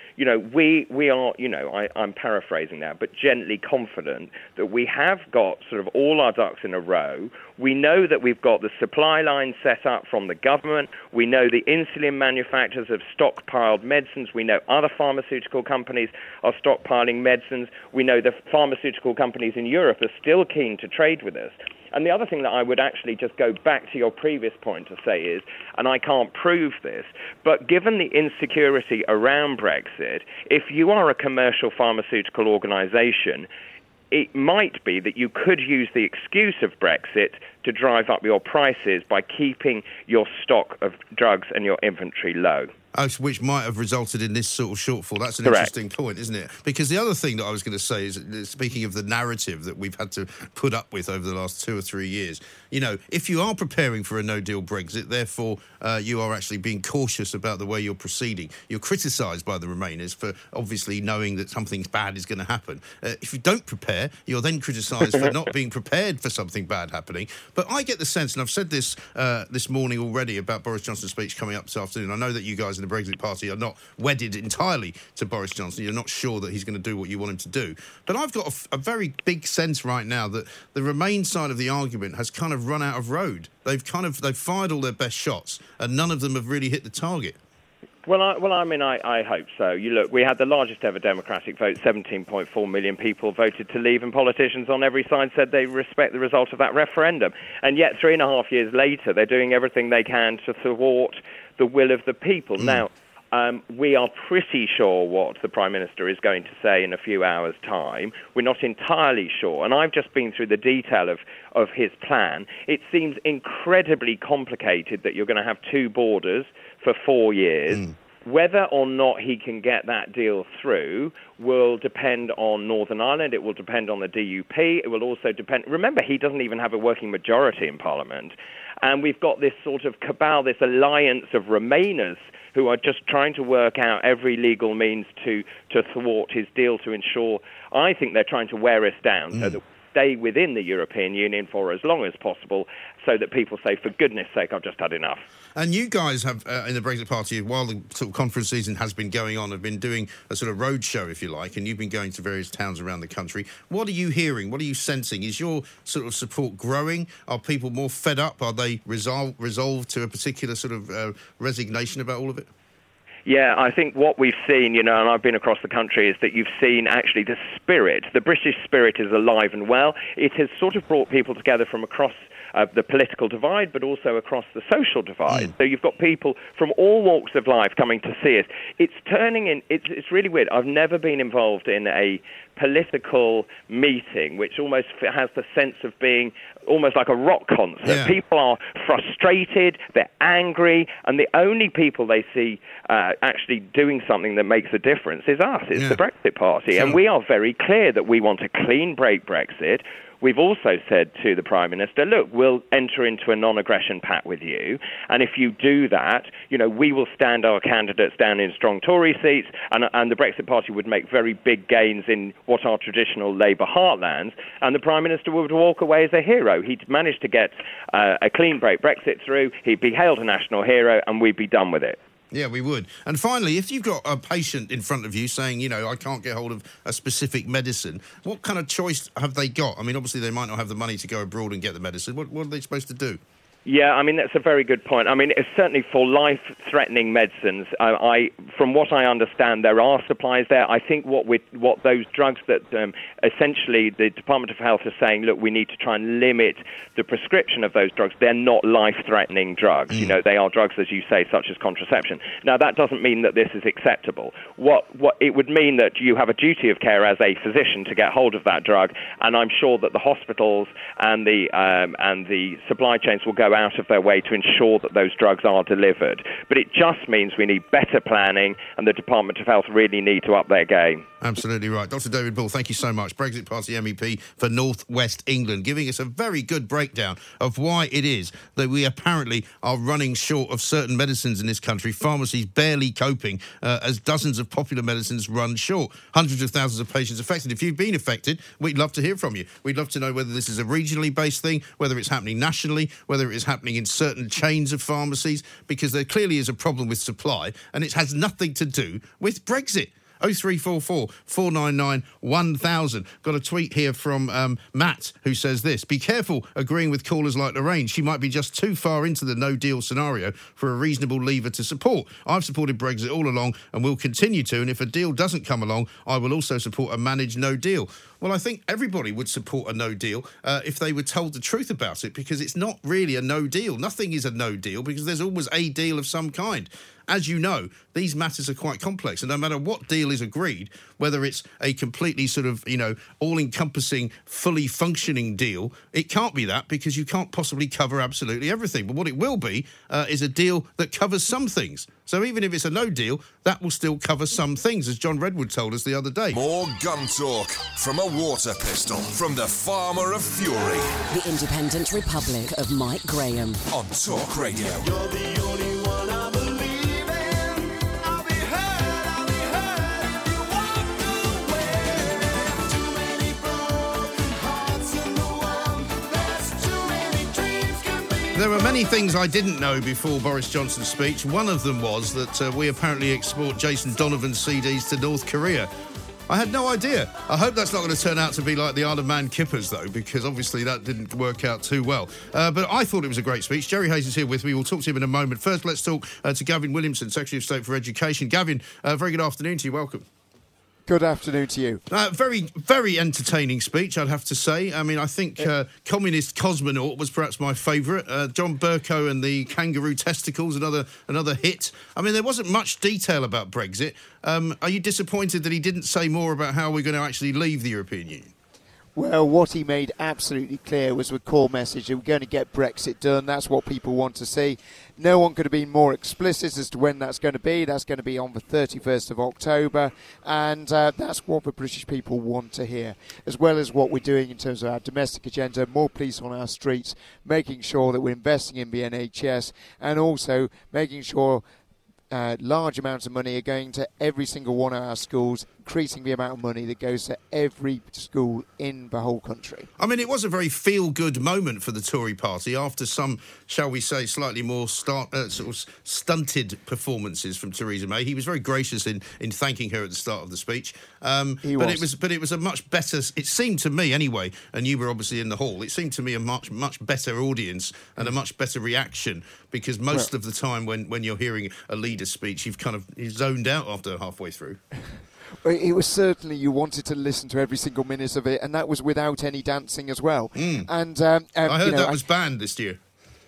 Speaker 11: we are, I'm paraphrasing now, but gently confident that we have got sort of all our ducks in a row. We know that we've got the supply line set up from the government. We know the insulin manufacturers have stockpiled medicines. We know other pharmaceutical companies are stockpiling medicines. We know the pharmaceutical companies in Europe are still keen to trade with us. And the other thing that I would actually just go back to your previous point to say is, and I can't prove this, but given the insecurity around Brexit, if you are a commercial pharmaceutical organisation, it might be that you could use the excuse of Brexit to drive up your prices by keeping your stock of drugs and your inventory low.
Speaker 6: Which might have resulted in this sort of shortfall. That's an
Speaker 11: Correct.
Speaker 6: Interesting point, isn't it? Because the other thing that I was going to say is, speaking of the narrative that we've had to put up with over the last 2 or 3 years, if you are preparing for a no-deal Brexit, therefore you are actually being cautious about the way you're proceeding. You're criticised by the Remainers for obviously knowing that something bad is going to happen. If you don't prepare, you're then criticised for not being prepared for something bad happening. But I get the sense, and I've said this this morning already about Boris Johnson's speech coming up this afternoon. I know that you guys in the Brexit Party are not wedded entirely to Boris Johnson. You're not sure that he's going to do what you want him to do. But I've got a very big sense right now that the Remain side of the argument has kind of run out of road. They've fired all their best shots, and none of them have really hit the target.
Speaker 11: Well, I hope so. We had the largest ever democratic vote. 17.4 million people voted to leave, and politicians on every side said they respect the result of that referendum. And yet, 3.5 years later, they're doing everything they can to thwart the will of the people. Now, we are pretty sure what the Prime Minister is going to say in a few hours' time. We're not entirely sure. And I've just been through the detail of his plan. It seems incredibly complicated that you're going to have 2 borders for 4 years. Whether or not he can get that deal through will depend on Northern Ireland. It will depend on the DUP. It will also depend... Remember, he doesn't even have a working majority in Parliament. And we've got this sort of cabal, this alliance of Remainers who are just trying to work out every legal means to thwart his deal to ensure... I think they're trying to wear us down so that we stay within the European Union for as long as possible, so that people say, for goodness sake, I've just had enough.
Speaker 6: And you guys have, in the Brexit Party, while the sort of conference season has been going on, have been doing a sort of road show, if you like, and you've been going to various towns around the country. What are you hearing? What are you sensing? Is your sort of support growing? Are people more fed up? Are they resolved to a particular sort of resignation about all of it?
Speaker 11: Yeah, I think what we've seen, and I've been across the country, is that you've seen actually the spirit. The British spirit is alive and well. It has sort of brought people together from across the political divide, but also across the social divide. So you've got people from all walks of life coming to see us. It's turning in, it's really weird. I've never been involved in a political meeting which almost has the sense of being almost like a rock concert. Yeah. People are frustrated, they're angry, and the only people they see actually doing something that makes a difference is us. It's the Brexit Party. Sure. And we are very clear that we want a clean break Brexit. We've also said to the Prime Minister, look, we'll enter into a non-aggression pact with you, and if you do that, we will stand our candidates down in strong Tory seats, and the Brexit Party would make very big gains in what are traditional Labour heartlands, and the Prime Minister would walk away as a hero. He'd managed to get a clean break Brexit through, he'd be hailed a national hero, and we'd be done with it.
Speaker 6: Yeah, we would. And finally, if you've got a patient in front of you saying, I can't get hold of a specific medicine, what kind of choice have they got? I mean, obviously they might not have the money to go abroad and get the medicine. What are they supposed to do?
Speaker 11: Yeah, that's a very good point. It's certainly for life-threatening medicines. From what I understand, there are supplies there. I think what those drugs that essentially the Department of Health is saying, look, we need to try and limit the prescription of those drugs. They're not life-threatening drugs. They are drugs, as you say, such as contraception. Now, that doesn't mean that this is acceptable. What it would mean that you have a duty of care as a physician to get hold of that drug, and I'm sure that the hospitals and the supply chains will go go out of their way to ensure that those drugs are delivered. But it just means we need better planning, and the Department of Health really need to up their game.
Speaker 6: Absolutely right. Dr. David Bull, thank you so much. Brexit Party MEP for North West England, giving us a very good breakdown of why it is that we apparently are running short of certain medicines in this country. Pharmacies barely coping as dozens of popular medicines run short. Hundreds of thousands of patients affected. If you've been affected, we'd love to hear from you. We'd love to know whether this is a regionally based thing, whether it's happening nationally, whether it is happening in certain chains of pharmacies, because there clearly is a problem with supply, and it has nothing to do with Brexit. 0344 499 1000. Got a tweet here from Matt, who says this: be careful agreeing with callers like Lorraine. She might be just too far into the no-deal scenario for a reasonable leaver to support. I've supported Brexit all along and will continue to, and if a deal doesn't come along, I will also support a managed no-deal. Well, I think everybody would support a no-deal if they were told the truth about it, because it's not really a no-deal. Nothing is a no-deal because there's always a deal of some kind. As you know, these matters are quite complex, and no matter what deal is agreed, whether it's a completely sort of, all-encompassing, fully functioning deal, it can't be that, because you can't possibly cover absolutely everything. But what it will be is a deal that covers some things. So even if it's a no deal, that will still cover some things, as John Redwood told us the other day.
Speaker 5: More gun talk from a water pistol from the Farmer of Fury.
Speaker 4: The Independent Republic of Mike Graham.
Speaker 5: On Talk Radio.
Speaker 12: You're the only one I believe in. I'll be heard, you walk away. Too many broken hearts in the world. There's too many dreams can be.
Speaker 6: There were many things I didn't know before Boris Johnson's speech. One of them was that we apparently export Jason Donovan CDs to North Korea. I had no idea. I hope that's not going to turn out to be like the Isle of Man Kippers, though, because obviously that didn't work out too well. But I thought it was a great speech. Jerry Hayes is here with me. We'll talk to him in a moment. First, let's talk to Gavin Williamson, Secretary of State for Education. Gavin, very good afternoon to you. Welcome.
Speaker 13: Good afternoon to you.
Speaker 6: Very, very entertaining speech, I'd have to say. I mean, I think Communist Cosmonaut was perhaps my favourite. John Bercow and the kangaroo testicles, another hit. I mean, there wasn't much detail about Brexit. Are you disappointed that he didn't say more about how we're going to actually leave the European Union?
Speaker 13: Well, what he made absolutely clear was the core message that we're going to get Brexit done. That's what people want to see. No one could have been more explicit as to when that's going to be. That's going to be on the 31st of October. And that's what the British people want to hear, as well as what we're doing in terms of our domestic agenda, more police on our streets, making sure that we're investing in the NHS, and also making sure large amounts of money are going to every single one of our schools, increasing the amount of money that goes to every school in the whole country.
Speaker 6: I mean, it was a very feel-good moment for the Tory party after some, shall we say, slightly more sort of stunted performances from Theresa May. He was very gracious in thanking her at the start of the speech. It was a much better, it seemed to me anyway, and you were obviously in the hall, it seemed to me a much better audience and a much better reaction, because most of the time when you're hearing a leader's speech, you've zoned out after halfway through.
Speaker 13: It was certainly, you wanted to listen to every single minute of it, and that was without any dancing as well. And
Speaker 6: I heard that was banned this year.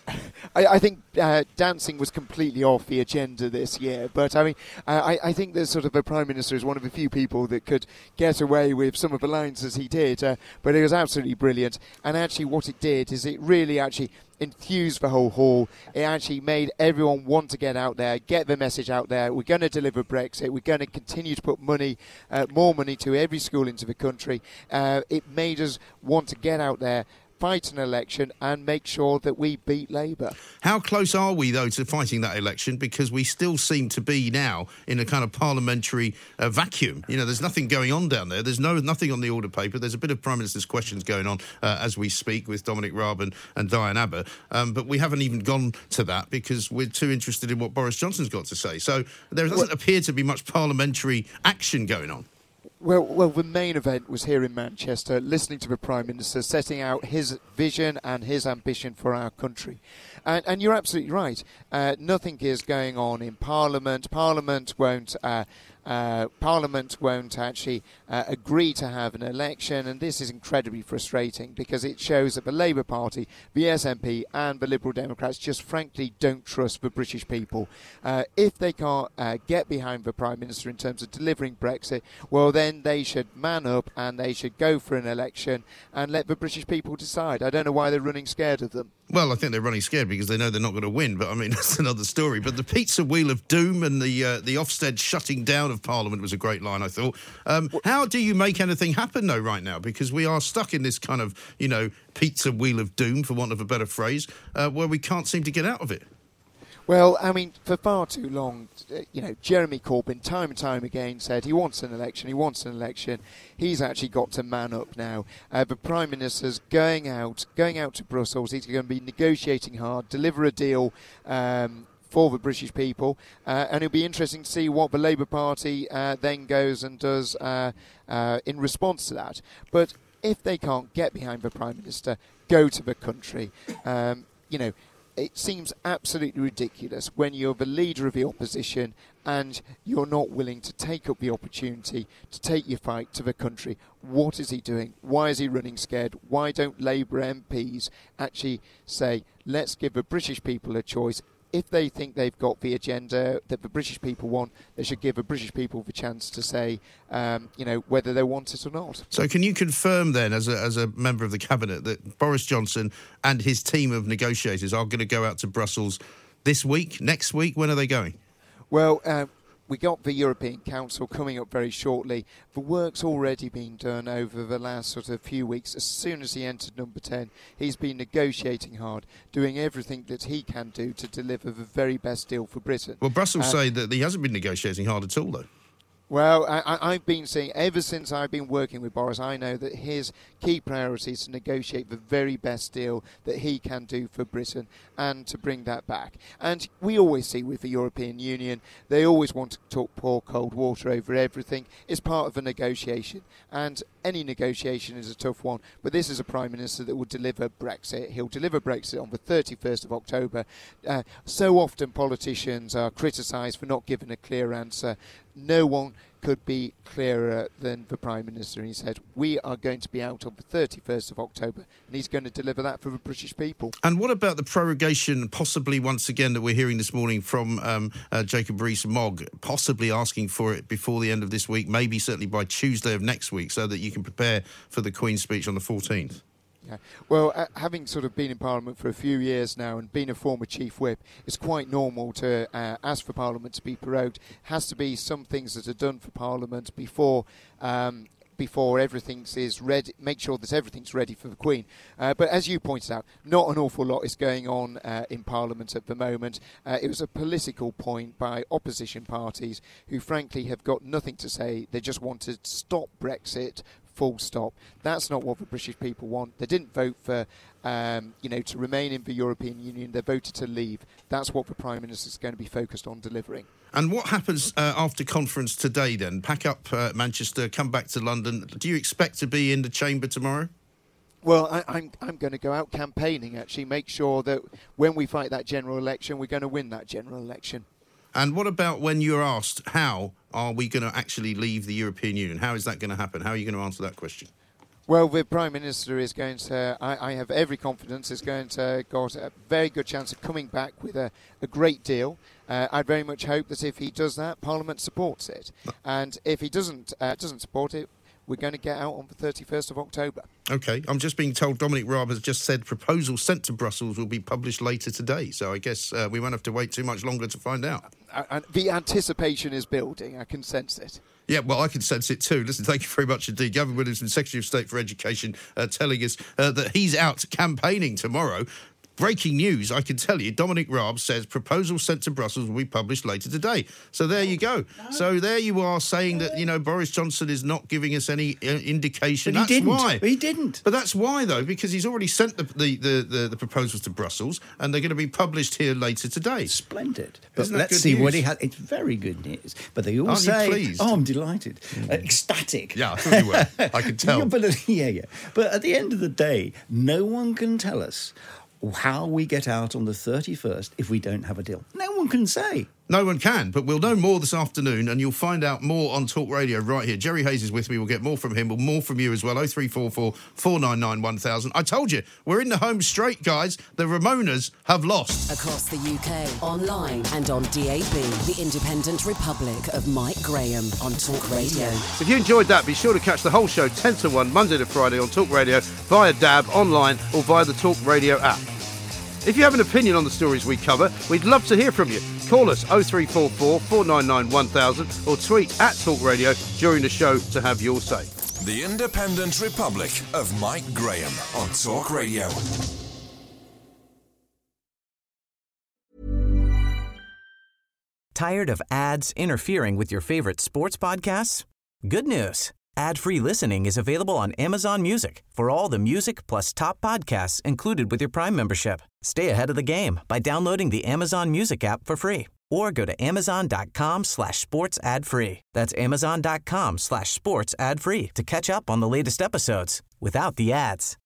Speaker 13: I think dancing was completely off the agenda this year, but I mean, I think that sort of the Prime Minister is one of the few people that could get away with some of the lines as he did, but it was absolutely brilliant. And actually what it did is it really actually enthused the whole hall. It actually made everyone want to get out there, get the message out there. We're going to deliver Brexit. We're going to continue to put money, more money to every school into the country. It made us want to get out there, fight an election and make sure that we beat Labour.
Speaker 6: How close are we, though, to fighting that election? Because we still seem to be now in a kind of parliamentary vacuum. You know, there's nothing going on down there. There's nothing on the order paper. There's a bit of Prime Minister's questions going on as we speak with Dominic Raab and Diane Abbott. But we haven't even gone to that because we're too interested in what Boris Johnson's got to say. So there doesn't appear to be much parliamentary action going on.
Speaker 13: Well, the main event was here in Manchester, listening to the Prime Minister, setting out his vision and his ambition for our country. And you're absolutely right. Nothing is going on in Parliament. Parliament won't Parliament won't actually agree to have an election, and this is incredibly frustrating because it shows that the Labour Party, the SNP and the Liberal Democrats just frankly don't trust the British people. If they can't get behind the Prime Minister in terms of delivering Brexit, well then they should man up and they should go for an election and let the British people decide. I don't know why they're running scared of them.
Speaker 6: Well, I think they're running scared because they know they're not going to win, but I mean, that's another story. But the pizza wheel of doom and the Ofsted shutting down of Parliament was a great line, I thought. How do you make anything happen, though, right now? Because we are stuck in this kind of, pizza wheel of doom, for want of a better phrase, where we can't seem to get out of it.
Speaker 13: Well, I mean, for far too long, Jeremy Corbyn time and time again said he wants an election. He's actually got to man up now. The Prime Minister's going out to Brussels. He's going to be negotiating hard, deliver a deal for the British people, and it'll be interesting to see what the Labour Party then goes and does in response to that. But if they can't get behind the Prime Minister, go to the country, it seems absolutely ridiculous when you're the leader of the opposition and you're not willing to take up the opportunity to take your fight to the country. What is he doing? Why is he running scared? Why don't Labour MPs actually say, let's give the British people a choice? If they think they've got the agenda that the British people want, they should give the British people the chance to say, whether they want it or not.
Speaker 6: So can you confirm then, as a member of the Cabinet, that Boris Johnson and his team of negotiators are going to go out to Brussels this week, next week? When are they going?
Speaker 13: Well, we got the European Council coming up very shortly. The work's already been done over the last sort of few weeks. As soon as he entered number 10, he's been negotiating hard, doing everything that he can do to deliver the very best deal for Britain.
Speaker 6: Well, Brussels say that he hasn't been negotiating hard at all, though.
Speaker 13: Well, I've been seeing, ever since I've been working with Boris, I know that his key priority is to negotiate the very best deal that he can do for Britain and to bring that back. And we always see with the European Union, they always want to pour cold water over everything. It's part of a negotiation. And any negotiation is a tough one. But this is a Prime Minister that will deliver Brexit. He'll deliver Brexit on the 31st of October. So often politicians are criticised for not giving a clear answer. No one could be clearer than the Prime Minister. And he said, we are going to be out on the 31st of October, and he's going to deliver that for the British people.
Speaker 6: And what about the prorogation, possibly once again, that we're hearing this morning from Jacob Rees-Mogg, possibly asking for it before the end of this week, maybe certainly by Tuesday of next week, so that you can prepare for the Queen's speech on the 14th?
Speaker 13: Yeah. Well, having sort of been in Parliament for a few years now and being a former Chief Whip, it's quite normal to ask for Parliament to be prorogued. Has to be some things that are done for Parliament before everything is ready, make sure that everything's ready for the Queen. But as you pointed out, not an awful lot is going on in Parliament at the moment. It was a political point by opposition parties who frankly have got nothing to say. They just want to stop Brexit, full stop. That's not what the British people want. They didn't vote for, to remain in the European Union. They voted to leave. That's what the Prime Minister is going to be focused on delivering.
Speaker 6: And what happens after conference today then? Pack up Manchester, come back to London. Do you expect to be in the chamber tomorrow?
Speaker 13: Well, I'm going to go out campaigning, actually, make sure that when we fight that general election, we're going to win that general election.
Speaker 6: And what about when you're asked, how are we going to actually leave the European Union? How is that going to happen? How are you going to answer that question?
Speaker 13: Well, the Prime Minister is going to, I have every confidence, is going to got a very good chance of coming back with a great deal. I very much hope that if he does that, Parliament supports it. And if he doesn't support it, we're going to get out on the 31st of October. OK, I'm just being told Dominic Raab has just said proposals sent to Brussels will be published later today. So I guess we won't have to wait too much longer to find out. The anticipation is building. I can sense it. Yeah, well, I can sense it too. Listen, thank you very much indeed. Gavin Williamson, Secretary of State for Education, telling us that he's out campaigning tomorrow. Breaking news, I can tell you, Dominic Raab says proposals sent to Brussels will be published later today. So there you go. No. So there you are saying that, Boris Johnson is not giving us any indication.
Speaker 14: But
Speaker 6: why.
Speaker 14: He didn't.
Speaker 6: But that's why, though, because he's already sent the proposals to Brussels and they're going to be published here later today.
Speaker 14: Splendid. But let's see what he had. It's very good news. But they all say...
Speaker 6: Aren't you pleased?
Speaker 14: Oh, I'm delighted. Ecstatic.
Speaker 6: Yeah, I thought you were. I can tell.
Speaker 14: Yeah. But at the end of the day, no one can tell us how we get out on the 31st if we don't have a deal. No one can say.
Speaker 6: No one can, but we'll know more this afternoon, and you'll find out more on Talk Radio right here. Jerry Hayes is with me. We'll get more from him, but more from you as well. 0344 499 1000. I told you, we're in the home straight, guys. The Ramonas have lost.
Speaker 4: Across the UK, online and on DAB, the Independent Republic of Mike Graham on Talk Radio.
Speaker 6: If you enjoyed that, be sure to catch the whole show 10 to 1, Monday to Friday on Talk Radio, via DAB, online, or via the Talk Radio app. If you have an opinion on the stories we cover, we'd love to hear from you. Call us 0344 499 1000 or tweet at Talk Radio during the show to have your say.
Speaker 5: The Independent Republic of Mike Graham on Talk Radio.
Speaker 8: Tired of ads interfering with your favorite sports podcasts? Good news. Ad-free listening is available on Amazon Music for all the music plus top podcasts included with your Prime membership. Stay ahead of the game by downloading the Amazon Music app for free or go to amazon.com/sports ad free. That's amazon.com/sports ad free to catch up on the latest episodes without the ads.